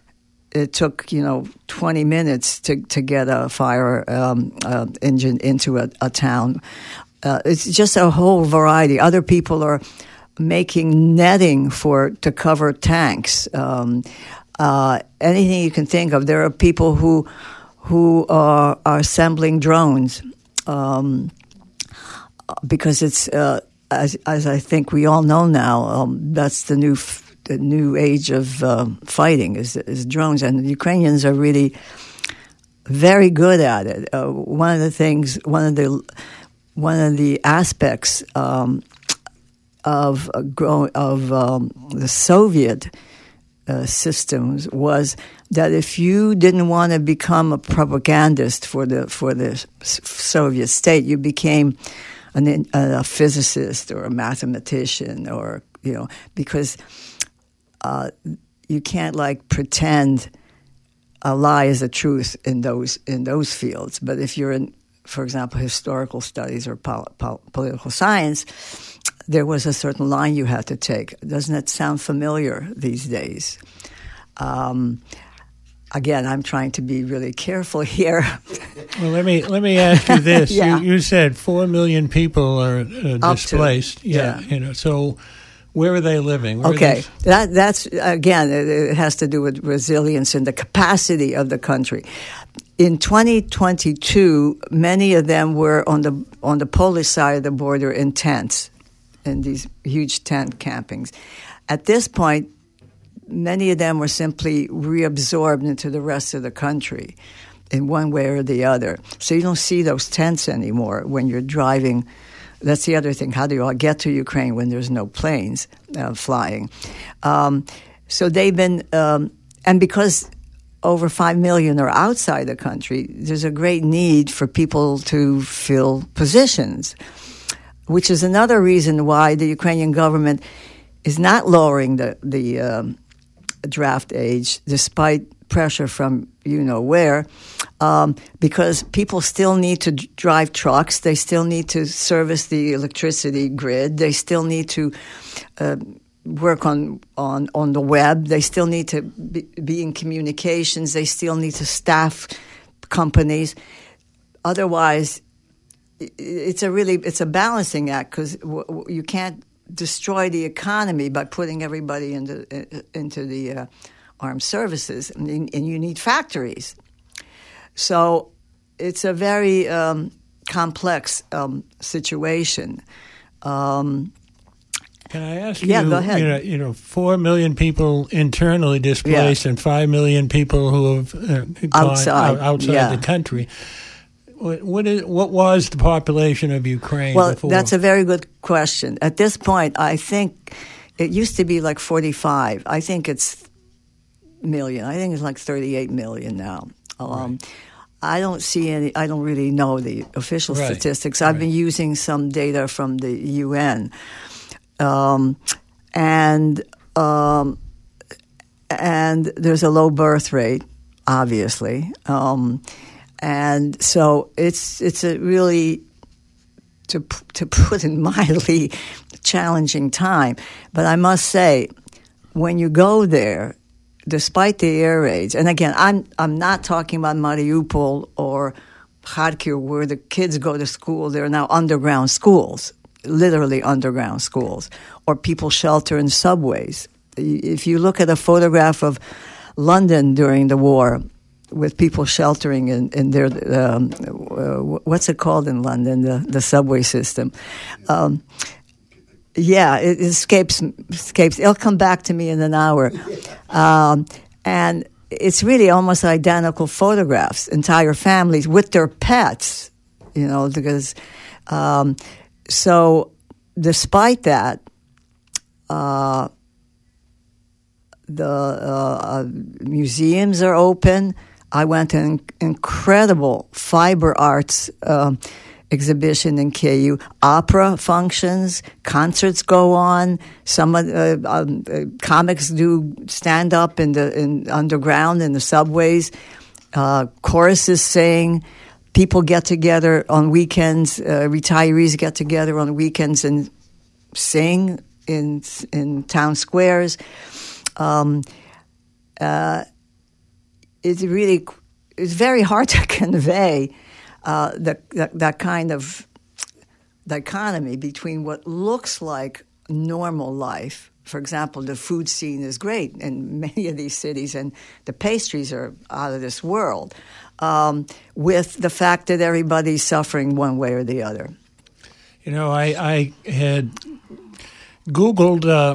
it took, you know, twenty minutes to, to get a fire um, uh, engine into a, a town. Uh, it's just a whole variety. Other people are making netting for to cover tanks. Um, uh, anything you can think of. There are people who who are, are assembling drones um, because it's uh, as as I think we all know now. Um, that's the new f- the new age of uh, fighting is is drones, and the Ukrainians are really very good at it. Uh, one of the things, one of the One of the aspects um, of uh, grow, of um, the Soviet uh, systems was that if you didn't want to become a propagandist for the for the Soviet state, you became an, a physicist or a mathematician, or you know, because uh, you can't like pretend a lie is a truth in those in those fields. But if you're in, for example, historical studies or pol- pol- political science, there was a certain line you had to take. Doesn't that sound familiar these days? Um, again, I'm trying to be really careful here. Well, let me let me ask you this: yeah. you, you said four million people are uh, displaced. Yeah, yeah, you know. So, where are they living? Where okay, they... that that's again, it, it has to do with resilience and the capacity of the country. In twenty twenty-two, many of them were on the on the Polish side of the border in tents, in these huge tent campings. At this point, many of them were simply reabsorbed into the rest of the country in one way or the other. So you don't see those tents anymore when you're driving. That's the other thing. How do you all get to Ukraine when there's no planes uh, flying? Um, so they've been, um, and because over five million are outside the country, there's a great need for people to fill positions, which is another reason why the Ukrainian government is not lowering the, the um, draft age, despite pressure from you-know-where, um, because people still need to drive trucks, they still need to service the electricity grid, they still need to uh, work on, on on the web. They still need to be, be in communications. They still need to staff companies. Otherwise, it's a really it's a balancing act, because w- w- you can't destroy the economy by putting everybody into into the uh, armed services, and, and you need factories. So it's a very um, complex um, situation. Um, Can I ask Yeah, you? go ahead. You know, you know, four million people internally displaced, Yeah. and five million people who have uh, gone Outside, out- outside yeah. the country. What, what is what was the population of Ukraine Well, before? that's a very good question. At this point, I think it used to be like forty-five. I think it's million. I think it's like thirty-eight million now. Um, I don't see any. I don't really know the official Right. statistics. I've Right. been using some data from the U N, um, and um, and there's a low birth rate, obviously, um, and so it's it's a really to to put it mildly challenging time. But I must say, when you go there, despite the air raids, and again, I'm I'm not talking about Mariupol or Kharkiv, where the kids go to school. They're now underground schools, literally underground schools, or people shelter in subways. If you look at a photograph of London during the war, with people sheltering in, in their, um, uh, what's it called in London, the, the subway system. Um, yeah, it escapes, escapes. It'll come back to me in an hour. Um, and it's really almost identical photographs, entire families with their pets, you know, because, um, so despite that, uh, the uh, museums are open. I went to an incredible fiber arts um, exhibition in K U. Opera functions, concerts go on. Some of uh, um, uh, comics do stand up in the in underground in the subways. Uh, choruses sing. People get together on weekends. Uh, retirees get together on weekends and sing in in town squares. Um, uh, it's really it's very hard to convey uh, the, the, that kind of dichotomy between what looks like normal life. For example, the food scene is great in many of these cities, and the pastries are out of this world, um, with the fact that everybody's suffering one way or the other. You know, I, I had Googled uh,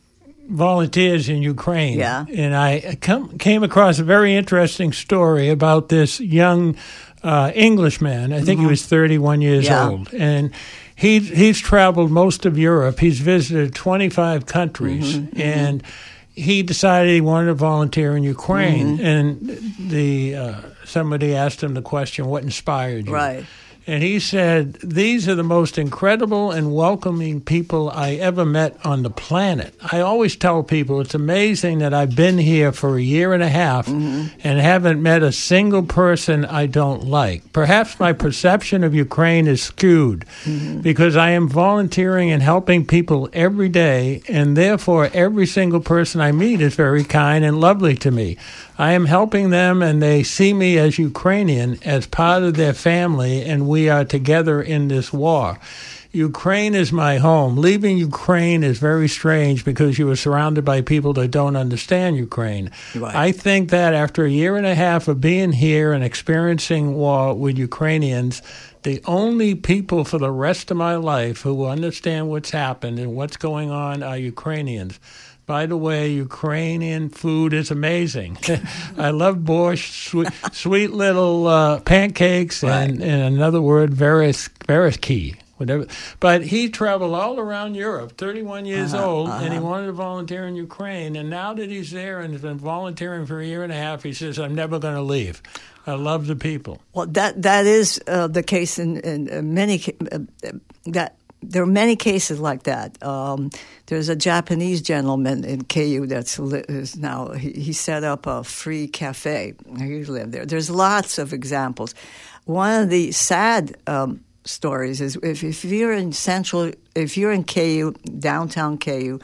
volunteers in Ukraine, Yeah. and I come, came across a very interesting story about this young uh, Englishman. I think he was thirty-one years Yeah. old, and he he's traveled most of Europe. He's visited twenty-five countries, and he decided he wanted to volunteer in Ukraine. And the uh, somebody asked him the question, "What inspired you?" Right. And he said, "These are the most incredible and welcoming people I ever met on the planet." I always tell people it's amazing that I've been here for a year and a half and haven't met a single person I don't like. Perhaps my perception of Ukraine is skewed because I am volunteering and helping people every day, and therefore every single person I meet is very kind and lovely to me. I am helping them, and they see me as Ukrainian, as part of their family, and we are together in this war. Ukraine is my home. Leaving Ukraine is very strange because you are surrounded by people that don't understand Ukraine. Right. I think that after a year and a half of being here and experiencing war with Ukrainians, the only people for the rest of my life who understand what's happened and what's going on are Ukrainians. By the way, Ukrainian food is amazing. I love borscht, sweet, sweet little uh, pancakes, and, and another word, veres, vereski, whatever. But he traveled all around Europe, thirty-one years Uh-huh, old, uh-huh. and he wanted to volunteer in Ukraine. And now that he's there and has been volunteering for a year and a half, he says, "I'm never going to leave. I love the people." Well, that that is uh, the case in, in uh, many ca- uh, uh, that. There are many cases like that. Um, there's a Japanese gentleman in K U that's li- is now he, he set up a free cafe. He lived there. There's lots of examples. One of the sad um, stories is if, if you're in central, if you're in K U, downtown K U,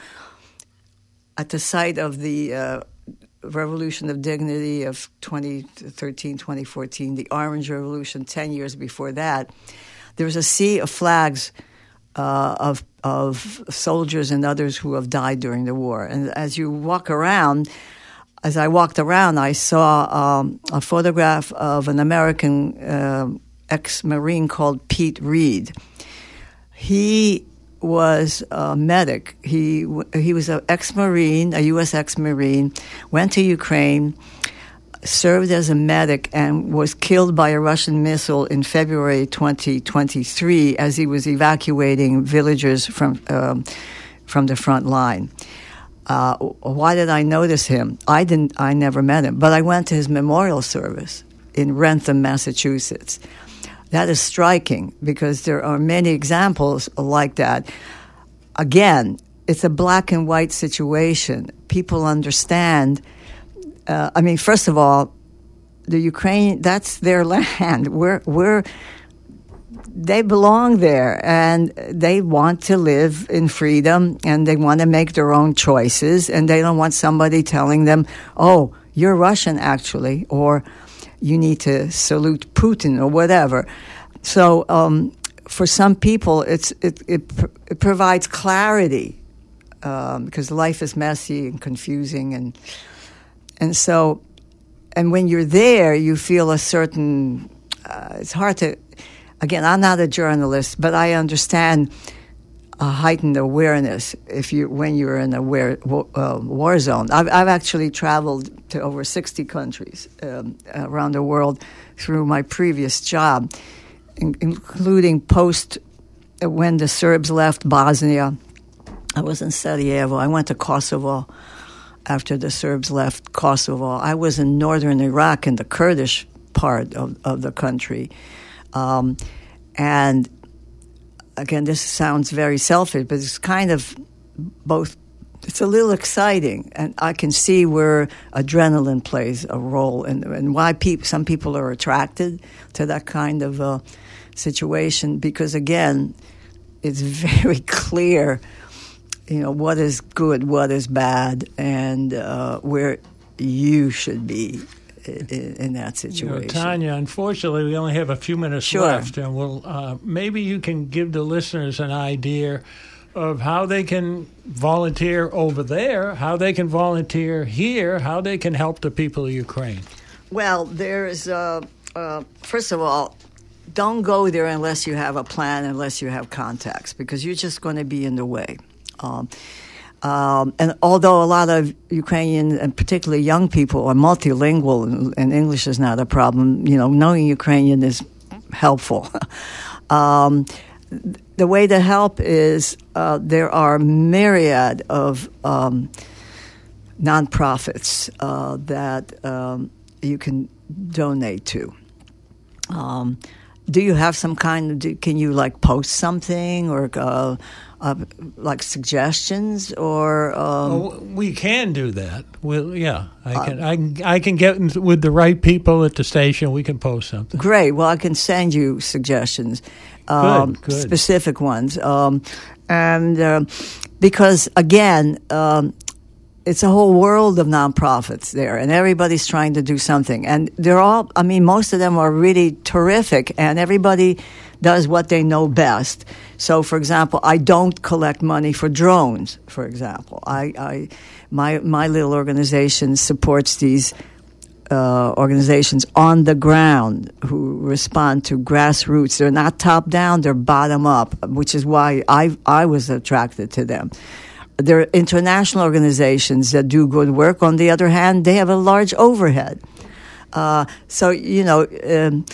at the site of the uh, Revolution of Dignity of twenty thirteen, twenty fourteen, the Orange Revolution, ten years before that, there's a sea of flags. Uh, of of soldiers and others who have died during the war. And as you walk around, as I walked around, I saw um, a photograph of an American uh, ex-Marine called Pete Reed. He was a medic. He he was an ex-Marine, a U S ex-Marine, went to Ukraine, served as a medic, and was killed by a Russian missile in February twenty twenty-three as he was evacuating villagers from um, from the front line. Uh, why did I notice him? I didn't. I never met him, but I went to his memorial service in Rentham, Massachusetts. That is striking because there are many examples like that. Again, it's a black and white situation. People understand. Uh, I mean, first of all, the Ukraine, that's their land. We're, we're, they belong there, and they want to live in freedom, and they want to make their own choices, and they don't want somebody telling them, oh, you're Russian, actually, or you need to salute Putin or whatever. So um, for some people, it's it, it, it provides clarity um, because life is messy and confusing, and and so and when you're there, you feel a certain. Uh, it's hard to. Again, I'm not a journalist, but I understand a heightened awareness if you when you're in a war, uh, war zone. I've, I've actually traveled to over sixty countries um, around the world through my previous job, in, including post uh, when the Serbs left Bosnia. I was in Sarajevo. I went to Kosovo after the Serbs left Kosovo. I was in northern Iraq in the Kurdish part of, of the country. Um, and again, this sounds very selfish, but it's kind of both. It's a little exciting, and I can see where adrenaline plays a role, and and why people, some people are attracted to that kind of uh, situation, because again, it's very clear, you know, what is good, what is bad, and uh, where you should be in, in that situation. You know, Tanya, unfortunately, we only have a few minutes sure. left, and we'll uh, maybe you can give the listeners an idea of how they can volunteer over there, how they can volunteer here, how they can help the people of Ukraine. Well, there's, uh, uh, first of all, don't go there unless you have a plan, unless you have contacts, because you're just going to be in the way. Um, um, and although a lot of Ukrainian, and particularly young people, are multilingual, and, and English is not a problem, you know, knowing Ukrainian is helpful. um, The way to help is uh, there are myriad of um, nonprofits uh, that um, you can donate to. Um, do you have some kind of? Do, can you like post something or uh, uh, like suggestions or? Um, well, we can do that. Well, yeah, I can. Uh, I can. I can get in with the right people at the station. We can post something. Great. Well, I can send you suggestions. Um, good, good. Specific ones. Um, and uh, because, again, um, it's a whole world of nonprofits there, and everybody's trying to do something. And they're all, I mean, most of them are really terrific, and everybody does what they know best. So, for example, I don't collect money for drones, for example. I, I my, my little organization supports these Uh, organizations on the ground who respond to grassroots. They're not top down, they're bottom up, which is why I I was attracted to them. There are international organizations that do good work. On the other hand, they have a large overhead. Uh, so, you know, um,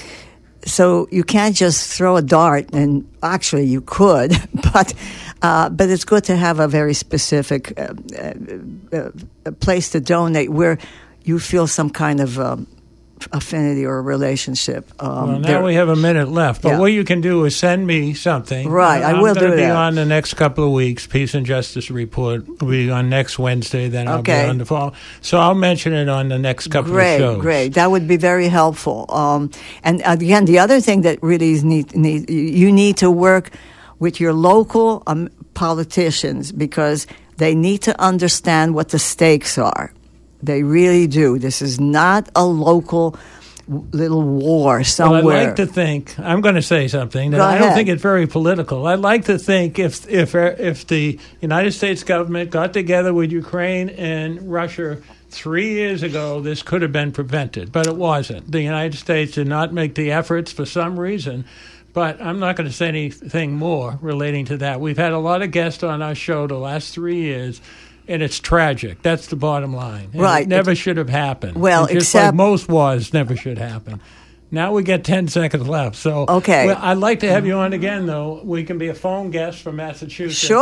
so you can't just throw a dart, and actually you could, but uh, but it's good to have a very specific uh, uh, uh, place to donate where you feel some kind of um, affinity or relationship. Um, well, now we have a minute left, but yeah. what you can do is send me something. Right, I I'm will do that. I'm going to be on the next couple of weeks. Peace and Justice Report will be on next Wednesday, then I'll okay. be on the fall. So I'll mention it on the next couple great, of shows. Great, that would be very helpful. Um, and again, the other thing that really is need, need, you need to work with your local um, politicians, because they need to understand what the stakes are. They really do. This is not a local little war somewhere. Well, I'd like to think, I'm going to say something, that Go I ahead. don't think it's very political. I'd like to think if, if, if the United States government got together with Ukraine and Russia three years ago, this could have been prevented, but it wasn't. The United States did not make the efforts for some reason. But I'm not going to say anything more relating to that. We've had a lot of guests on our show the last three years, and it's tragic. That's the bottom line. And right. It never should have happened. Well, and just except like most wars never should happen. Now we get ten seconds left. So okay. well, I'd like to have you on again, though. We can be a phone guest from Massachusetts. Sure.